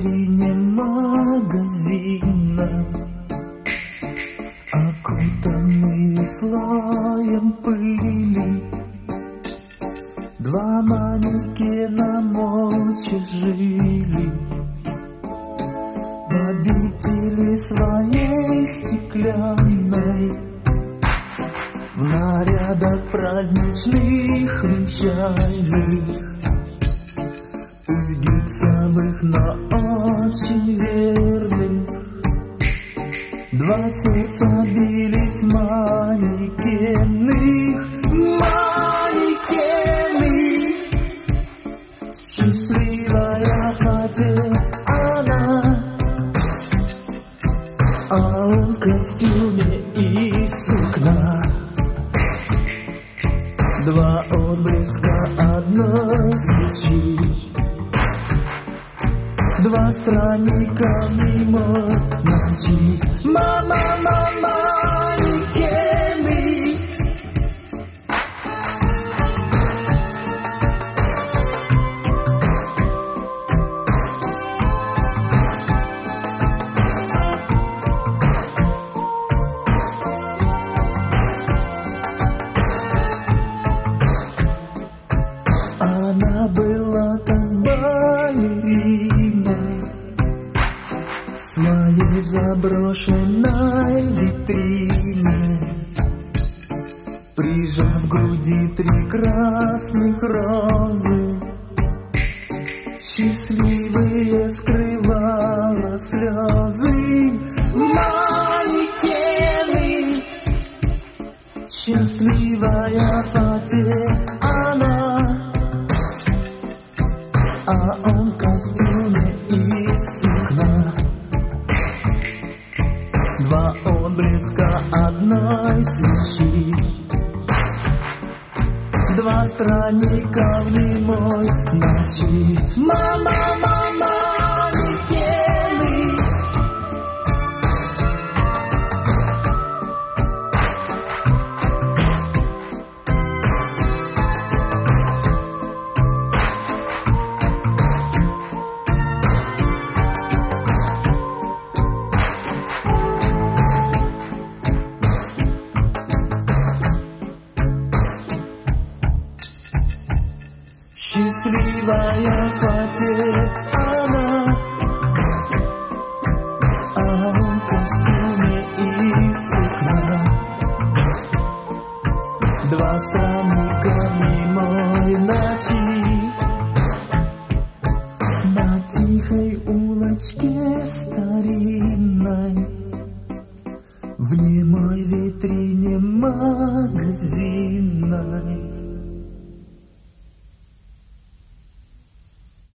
витрине магазина, окутанные слоем пыли, два манекена молча жили в обители своей стеклянной, в нарядах праздничных венчальных, пусть гипсовых, но очень верных. Два сердца бились манекенных, манекены. Счастливая Фате она, а он в костюме из сукна. Два отблеска одной свечи, два странника мимо ночи. Мама, мама, манекены. Она была как балерина в своей заброшенной витрине, прижав к груди три красных розы, счастливые скрывала слезы. Манекены. Счастливая Фате она, а он в костюме из сукна. Два отблеска одной свечи, два странника в немой ночи. Мама, мама, манекены. Счастливая Фате она, а он в костюме из сукна. Два странника немой ночи, на тихой улочке старинной, в небо